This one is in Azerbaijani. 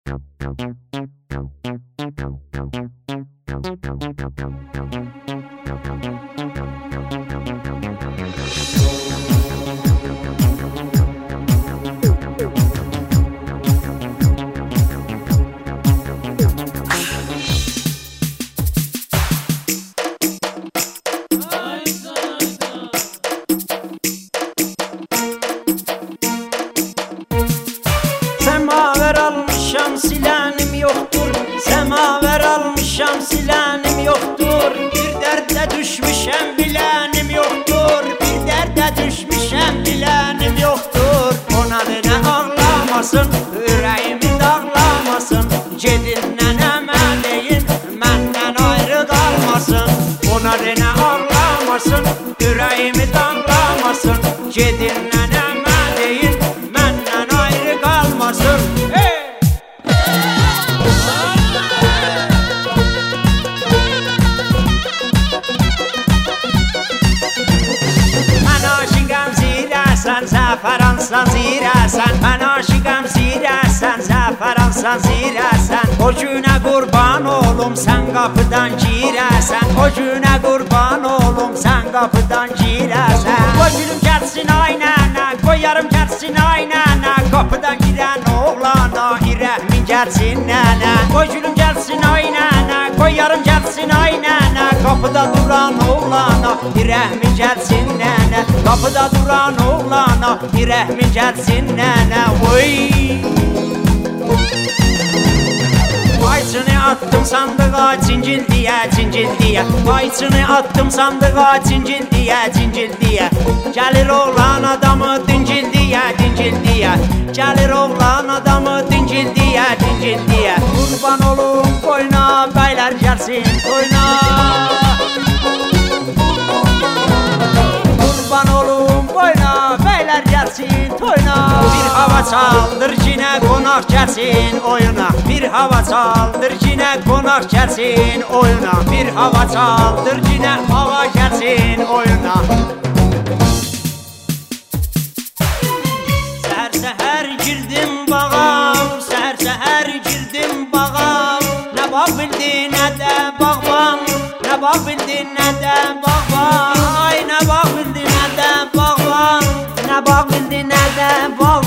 Semaver almışam silenim yoktur, semaver almışam silenim yoktur. Bir derde düşmüşem bilenim yoktur, bir derde düşmüşem bilenim yoktur. Ona ne ağlamasın, yüreğimi dağlamasın, cedindən əməleyin, məndən ayrı qalmasın. Ona ne ağlamasın, yüreğimi dağlamasın, cedindən əməleyin, məndən ayrı qalmasın. Zəfəransan zirəsən, mən aşiqəm zirəsən, zəfəransan zirəsən. O günə qurban olum, sən qapıdan girəsən, o günə qurban olum, sən qapıdan girəsən. Qoy gülüm gəlsin ay nənə, qoyarım gəlsin ay nənə, qapıdan girən oğlana irəhmin gəlsin nənə. Qoy gülüm gəlsin ay nənə, qoyarım gəlsin ay nənə, qapıda duran oğlana irəhmin gəlsin nənə. Qapıda duran oğlana irəhmin gəlsin nənə. Oy! Ayçını attım sandığa cincil diye, cincil diye. Ayçını attım sandığa cincil diye, cincil diye. Gəlir oğlan adamı dincil diye, dincil diye. Gəlir oğlan adamı dincil diye, dincil diye. Qurban olum boyna, bəylər gəlsin toyna. Qurban olum boyna, bəylər gəlsin toyna. Bir hava çaldır cinə qonaq gəlsin oyuna. Bir hava çaldır cinə qonaq gəlsin oyuna. Bir hava çaldır cinə hava gəlsin oyuna. Səhər-səhər girdim bağam, səhər-səhər girdim bağam. Nə bax bildi nə də bağban, nə bax bildi nə də bağban. Ay nə bax bildi nə də bağban, nə bax bildi nə də bağban.